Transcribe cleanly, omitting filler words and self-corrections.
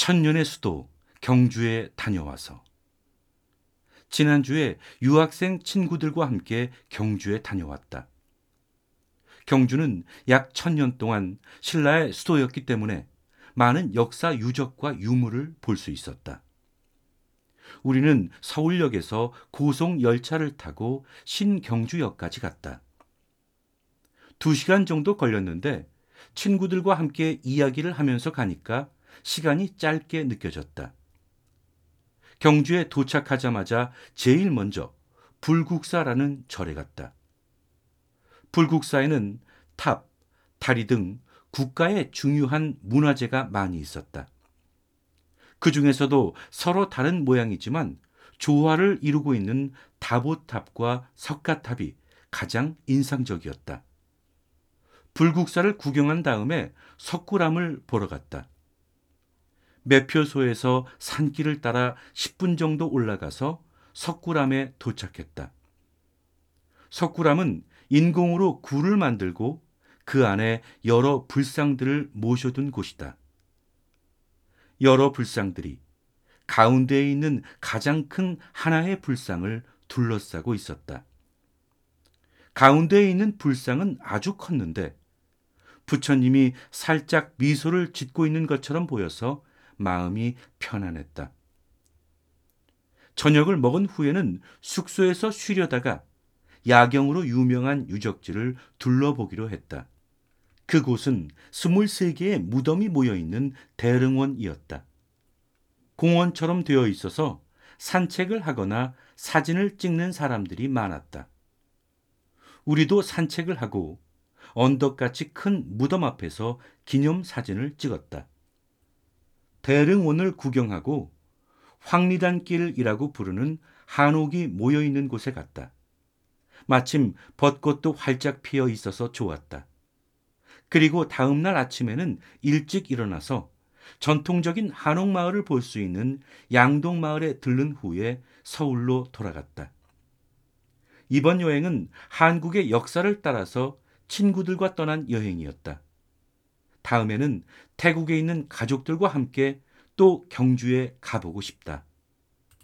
천년의 수도 경주에 다녀와서 지난주에 유학생 친구들과 함께 경주에 다녀왔다. 경주는 약 1000년 동안 신라의 수도였기 때문에 많은 역사 유적과 유물을 볼 수 있었다. 우리는 서울역에서 고속 열차를 타고 신경주역까지 갔다. 2시간 정도 걸렸는데 친구들과 함께 이야기를 하면서 가니까 시간이 짧게 느껴졌다. 경주에 도착하자마자 제일 먼저 불국사라는 절에 갔다. 불국사에는 탑, 다리 등 국가의 중요한 문화재가 많이 있었다. 그 중에서도 서로 다른 모양이지만 조화를 이루고 있는 다보탑과 석가탑이 가장 인상적이었다. 불국사를 구경한 다음에 석굴암을 보러 갔다. 매표소에서 산길을 따라 10분 정도 올라가서 석굴암에 도착했다. 석굴암은 인공으로 굴을 만들고 그 안에 여러 불상들을 모셔둔 곳이다. 여러 불상들이 가운데에 있는 가장 큰 하나의 불상을 둘러싸고 있었다. 가운데에 있는 불상은 아주 컸는데 부처님이 살짝 미소를 짓고 있는 것처럼 보여서 마음이 편안했다. 저녁을 먹은 후에는 숙소에서 쉬려다가 야경으로 유명한 유적지를 둘러보기로 했다. 그곳은 23개의 무덤이 모여있는 대릉원이었다. 공원처럼 되어 있어서 산책을 하거나 사진을 찍는 사람들이 많았다. 우리도 산책을 하고 언덕같이 큰 무덤 앞에서 기념사진을 찍었다. 대릉원을 구경하고 황리단길이라고 부르는 한옥이 모여있는 곳에 갔다. 마침 벚꽃도 활짝 피어 있어서 좋았다. 그리고 다음 날 아침에는 일찍 일어나서 전통적인 한옥마을을 볼 수 있는 양동마을에 들른 후에 서울로 돌아갔다. 이번 여행은 한국의 역사를 따라서 친구들과 떠난 여행이었다. 다음에는 태국에 있는 가족들과 함께 또 경주에 가보고 싶다.